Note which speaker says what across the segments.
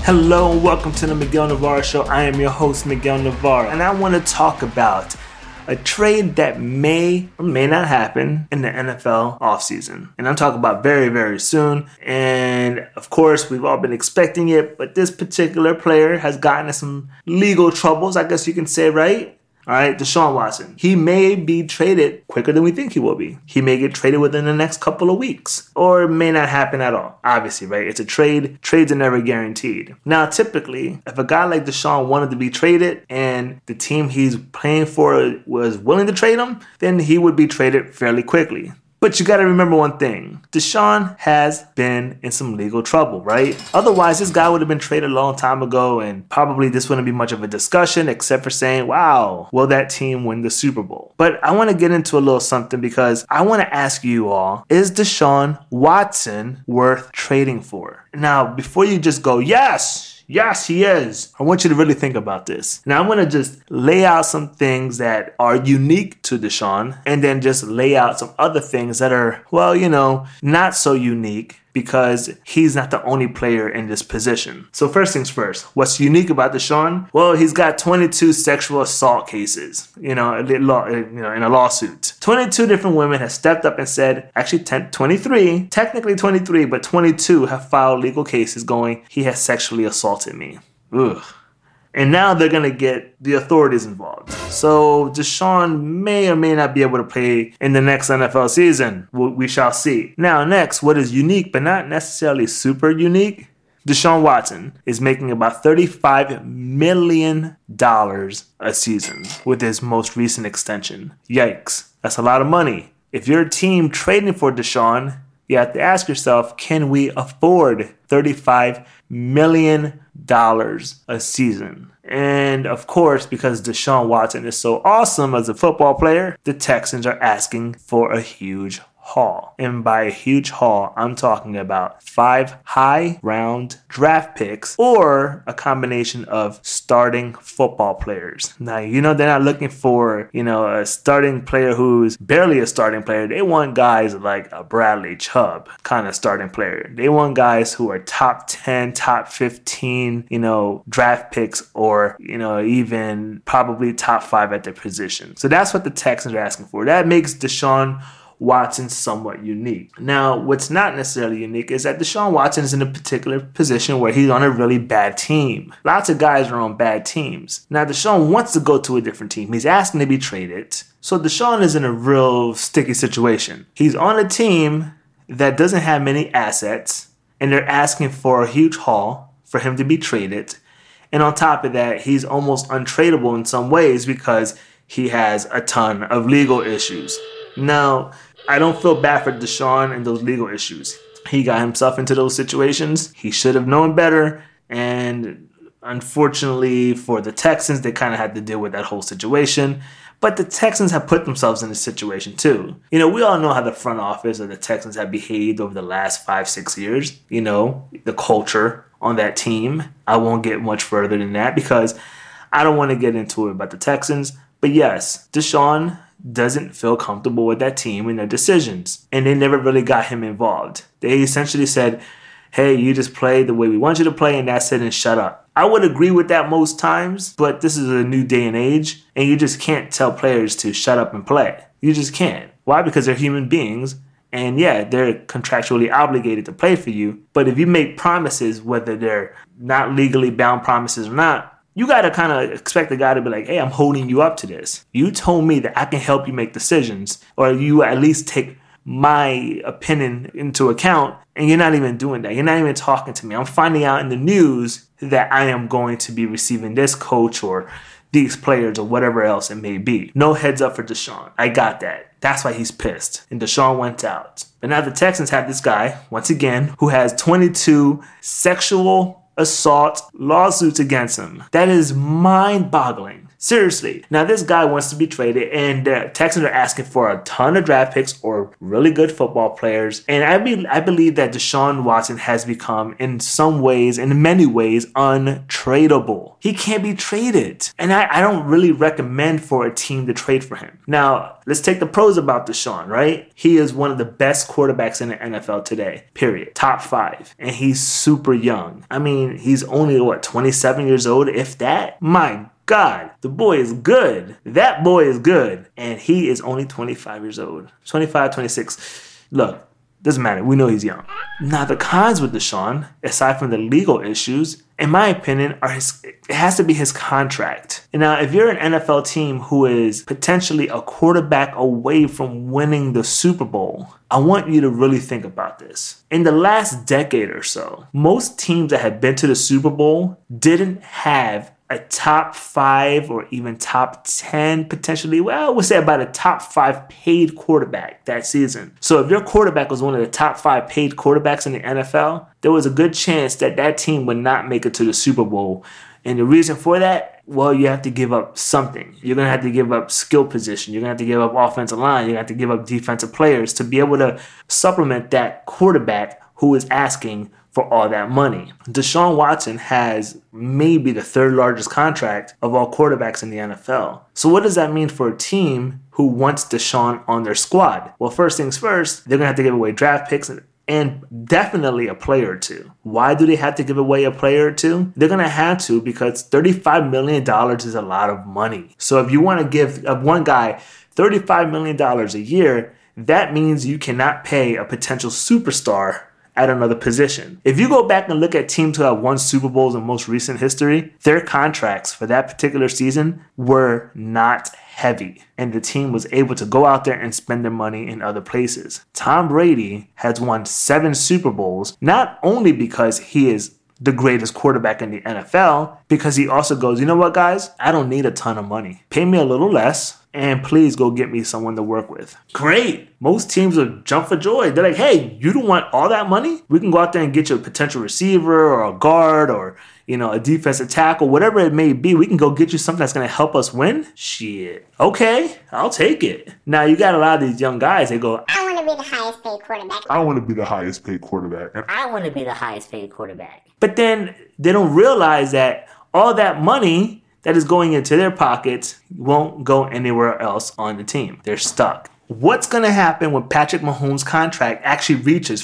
Speaker 1: Hello and welcome to the Miguel Navarro Show. I am your host, Miguel Navarro, and I want to talk about a trade that may or may not happen in the NFL offseason. And I'm talking about very, very soon. And of course, we've all been expecting it, but this particular player has gotten in some legal troubles, I guess you can say, right? All right, Deshaun Watson. He may be traded quicker than we think he will be. He may get traded within the next couple of weeks, or it may not happen at all. Obviously, right? It's a trade. Trades are never guaranteed. Now, typically, if a guy like Deshaun wanted to be traded and the team he's playing for was willing to trade him, then he would be traded fairly quickly. But you got to remember one thing. Deshaun has been in some legal trouble, right? Otherwise, this guy would have been traded a long time ago, and probably this wouldn't be much of a discussion except for saying, wow, will that team win the Super Bowl? But I want to get into a little something because I want to ask you all, is Deshaun Watson worth trading for? Now, before you just go, yes, he is. I want you to really think about this. Now, I'm going to just lay out some things that are unique to Deshaun and then just lay out some other things that are, not so unique because he's not the only player in this position. So first things first, what's unique about Deshaun? Well, he's got 22 sexual assault cases, in a lawsuit. 22 different women have stepped up and said, actually 23, technically 23, but 22 have filed legal cases going, he has sexually assaulted me. Ugh. And now they're going to get the authorities involved. So Deshaun may or may not be able to play in the next NFL season. We shall see. Now, next, what is unique but not necessarily super unique? Deshaun Watson is making about $35 million a season with his most recent extension. Yikes. That's a lot of money. If you're a team trading for Deshaun, you have to ask yourself, can we afford $35 million a season? And of course, because Deshaun Watson is so awesome as a football player, the Texans are asking for a huge haul. And by a huge haul, I'm talking about 5 high-round draft picks or a combination of starting football players. Now, they're not looking for, a starting player who's barely a starting player. They want guys like a Bradley Chubb kind of starting player. They want guys who are top 10, top 15, draft picks or, even probably top 5 at their position. So that's what the Texans are asking for. That makes Deshaun Watson somewhat unique. Now, what's not necessarily unique is that Deshaun Watson is in a particular position where he's on a really bad team. Lots of guys are on bad teams. Now, Deshaun wants to go to a different team. He's asking to be traded. So Deshaun is in a real sticky situation. He's on a team that doesn't have many assets, and they're asking for a huge haul for him to be traded. And on top of that, he's almost untradeable in some ways because he has a ton of legal issues. Now, I don't feel bad for Deshaun and those legal issues. He got himself into those situations. He should have known better. And unfortunately for the Texans, they kind of had to deal with that whole situation. But the Texans have put themselves in this situation too. We all know how the front office of the Texans have behaved over the last 5-6 years. The culture on that team. I won't get much further than that because I don't want to get into it about the Texans. But yes, Deshaun doesn't feel comfortable with that team and their decisions. And they never really got him involved. They essentially said, hey, you just play the way we want you to play and that's it and shut up. I would agree with that most times, but this is a new day and age and you just can't tell players to shut up and play. You just can't. Why? Because they're human beings and yeah, they're contractually obligated to play for you. But if you make promises, whether they're not legally bound promises or not, you got to kind of expect the guy to be like, hey, I'm holding you up to this. You told me that I can help you make decisions, or you at least take my opinion into account, and you're not even doing that. You're not even talking to me. I'm finding out in the news that I am going to be receiving this coach or these players or whatever else it may be. No heads up for Deshaun. I got that. That's why he's pissed. And Deshaun went out. But now the Texans have this guy, once again, who has 22 sexual assault lawsuits against him. That is mind-boggling. Seriously. Now, this guy wants to be traded, and the Texans are asking for a ton of draft picks or really good football players. And I believe that Deshaun Watson has become, in some ways, in many ways, untradeable. He can't be traded. And I don't really recommend for a team to trade for him. Now, let's take the pros about Deshaun, right? He is one of the best quarterbacks in the NFL today, period. Top 5. And he's super young. I mean, he's only, 27 years old, if that? My God, the boy is good. That boy is good. And he is only 25 years old. 25, 26. Look, doesn't matter. We know he's young. Now, the cons with Deshaun, aside from the legal issues, in my opinion, it has to be his contract. And now, if you're an NFL team who is potentially a quarterback away from winning the Super Bowl, I want you to really think about this. In the last decade or so, most teams that have been to the Super Bowl didn't have a top 5 or even top 10 potentially, we'll say about a top 5 paid quarterback that season. So if your quarterback was one of the top 5 paid quarterbacks in the NFL, there was a good chance that that team would not make it to the Super Bowl. And the reason for that, you have to give up something. You're going to have to give up skill position. You're going to have to give up offensive line. You're going to have to give up defensive players to be able to supplement that quarterback who is asking for all that money. Deshaun Watson has maybe the 3rd largest contract of all quarterbacks in the NFL. So what does that mean for a team who wants Deshaun on their squad? Well, first things first, they're going to have to give away draft picks and definitely a player or two. Why do they have to give away a player or two? They're going to have to because $35 million is a lot of money. So if you want to give one guy $35 million a year, that means you cannot pay a potential superstar at another position. If you go back and look at teams who have won Super Bowls in most recent history, their contracts for that particular season were not heavy, and the team was able to go out there and spend their money in other places. Tom Brady has won 7 Super Bowls, not only because he is the greatest quarterback in the NFL, because he also goes, you know what, guys? I don't need a ton of money. Pay me a little less, and please go get me someone to work with. Great. Most teams will jump for joy. They're like, hey, you don't want all that money? We can go out there and get you a potential receiver or a guard or, a defensive tackle, whatever it may be. We can go get you something that's going to help us win. Shit. Okay, I'll take it. Now, you got a lot of these young guys, they go,
Speaker 2: I want to be the highest paid quarterback.
Speaker 3: I want to be the highest paid quarterback.
Speaker 2: And I want to be the highest paid quarterback.
Speaker 1: But then they don't realize that all that money that is going into their pockets won't go anywhere else on the team. They're stuck. What's going to happen when Patrick Mahomes' contract actually reaches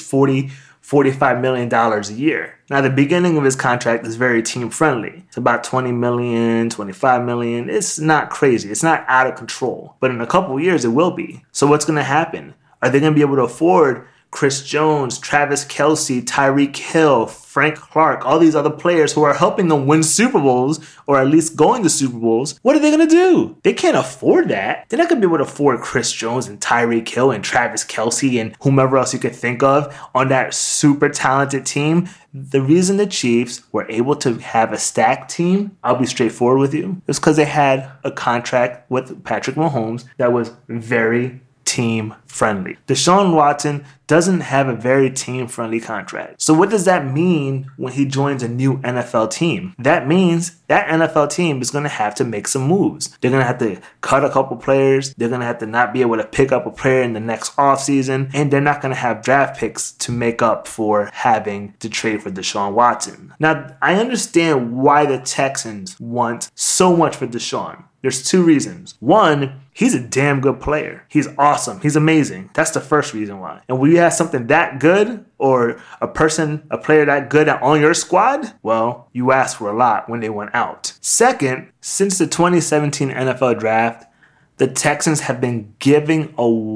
Speaker 1: $45 million a year? Now, the beginning of his contract is very team friendly. It's about $20 million, $25 million. It's not crazy. It's not out of control. But in a couple of years, it will be. So what's going to happen? Are they going to be able to afford Chris Jones, Travis Kelce, Tyreek Hill, Frank Clark, all these other players who are helping them win Super Bowls or at least going to Super Bowls? What are they going to do? They can't afford that. They're not going to be able to afford Chris Jones and Tyreek Hill and Travis Kelce and whomever else you could think of on that super talented team. The reason the Chiefs were able to have a stacked team, I'll be straightforward with you, is because they had a contract with Patrick Mahomes that was very team friendly. Deshaun Watson doesn't have a very team friendly contract. So what does that mean when he joins a new NFL team? That means that NFL team is going to have to make some moves. They're going to have to cut a couple players. They're going to have to not be able to pick up a player in the next offseason. And they're not going to have draft picks to make up for having to trade for Deshaun Watson. Now, I understand why the Texans want so much for Deshaun. There's 2 reasons. One, he's a damn good player. He's awesome. He's amazing. That's the first reason why. And when you have something that good or a player that good on your squad, well, you asked for a lot when they went out. Second, since the 2017 NFL draft, the Texans have been giving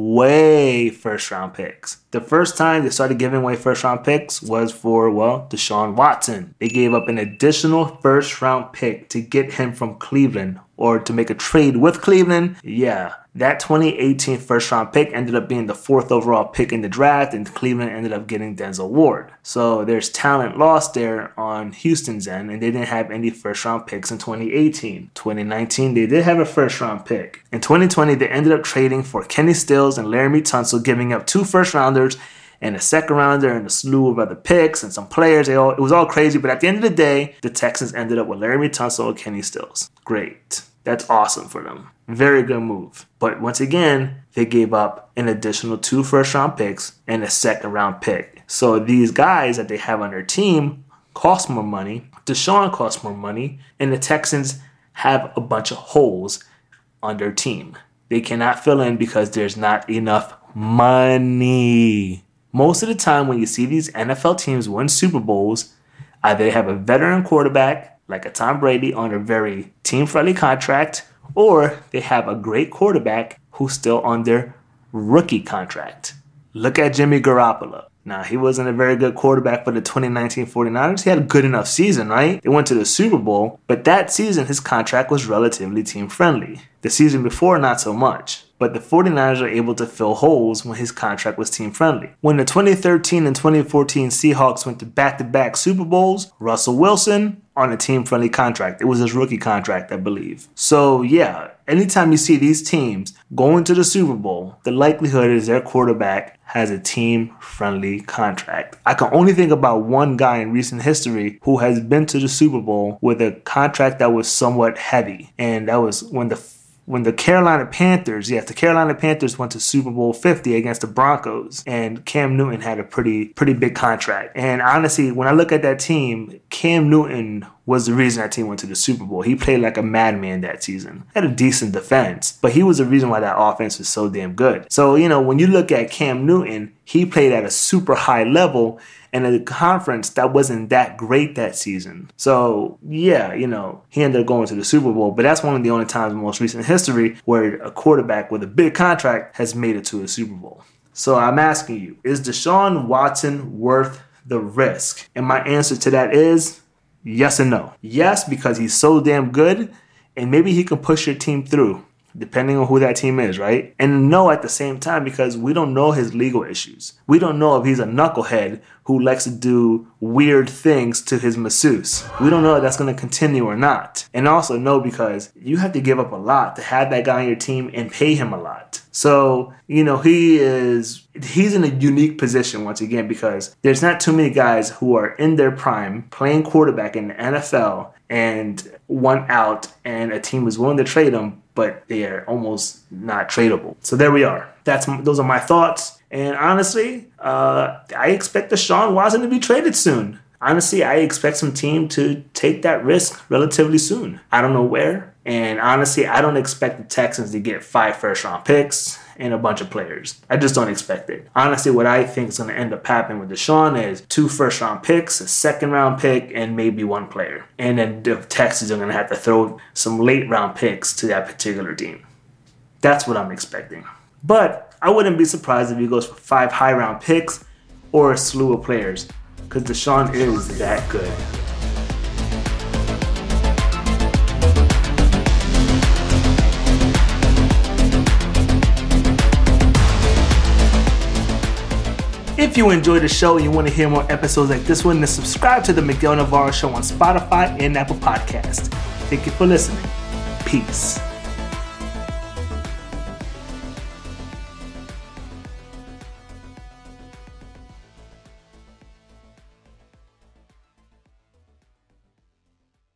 Speaker 1: away first-round picks. The first time they started giving away first-round picks was for, Deshaun Watson. They gave up an additional first-round pick to get him from Cleveland or to make a trade with Cleveland. Yeah, that 2018 first-round pick ended up being the 4th overall pick in the draft, and Cleveland ended up getting Denzel Ward. So there's talent lost there on Houston's end, and they didn't have any first-round picks in 2018. 2019, they did have a first-round pick. In 2020, they ended up trading for Kenny Stills and Laramie Tunsil, giving up 2 first-rounders and a second rounder and a slew of other picks and some players. It was all crazy, but at the end of the day, the Texans ended up with Laramie Tunsil and Kenny Stills. Great. That's awesome for them. Very good move. But once again, they gave up an additional 2 first-round picks and a second-round pick. So these guys that they have on their team cost more money. Deshaun costs more money. And the Texans have a bunch of holes on their team. They cannot fill in because there's not enough money. Most of the time when you see these NFL teams win Super Bowls, either they have a veteran quarterback like a Tom Brady on a very team-friendly contract, or they have a great quarterback who's still on their rookie contract. Look at Jimmy Garoppolo. Now, he wasn't a very good quarterback for the 2019 49ers. He had a good enough season, right? They went to the Super Bowl, but that season his contract was relatively team-friendly. The season before, not so much. But the 49ers are able to fill holes when his contract was team-friendly. When the 2013 and 2014 Seahawks went to back-to-back Super Bowls, Russell Wilson on a team-friendly contract. It was his rookie contract, I believe. So, yeah, anytime you see these teams going to the Super Bowl, the likelihood is their quarterback has a team-friendly contract. I can only think about one guy in recent history who has been to the Super Bowl with a contract that was somewhat heavy, and that was when the Carolina Panthers went to Super Bowl 50 against the Broncos, and Cam Newton had a pretty big contract. And honestly, when I look at that team, Cam Newton was the reason that team went to the Super Bowl. He played like a madman that season. Had a decent defense, but he was the reason why that offense was so damn good. So, when you look at Cam Newton, he played at a super high level in a conference that wasn't that great that season. So, yeah, he ended up going to the Super Bowl, but that's one of the only times in most recent history where a quarterback with a big contract has made it to a Super Bowl. So I'm asking you, is Deshaun Watson worth the risk? And my answer to that is yes and no. Yes, because he's so damn good, and maybe he can push your team through, depending on who that team is, right? And no at the same time, because we don't know his legal issues. We don't know if he's a knucklehead who likes to do weird things to his masseuse. We don't know if that's going to continue or not. And also no, because you have to give up a lot to have that guy on your team and pay him a lot. So, he's in a unique position once again, because there's not too many guys who are in their prime playing quarterback in the NFL and one out and a team is willing to trade them, but they are almost not tradable. So there we are. Those are my thoughts. And honestly, I expect Deshaun Watson to be traded soon. Honestly, I expect some team to take that risk relatively soon. I don't know where. And honestly, I don't expect the Texans to get 5 first-round picks and a bunch of players. I just don't expect it. Honestly, what I think is going to end up happening with Deshaun is 2 first-round picks, a second-round pick, and maybe 1 player. And then the Texans are going to have to throw some late-round picks to that particular team. That's what I'm expecting. But I wouldn't be surprised if he goes for 5 high-round picks or a slew of players, because Deshaun is that good. If you enjoyed the show and you want to hear more episodes like this one, then subscribe to the Miguel Navarro Show on Spotify and Apple Podcasts. Thank you for listening. Peace.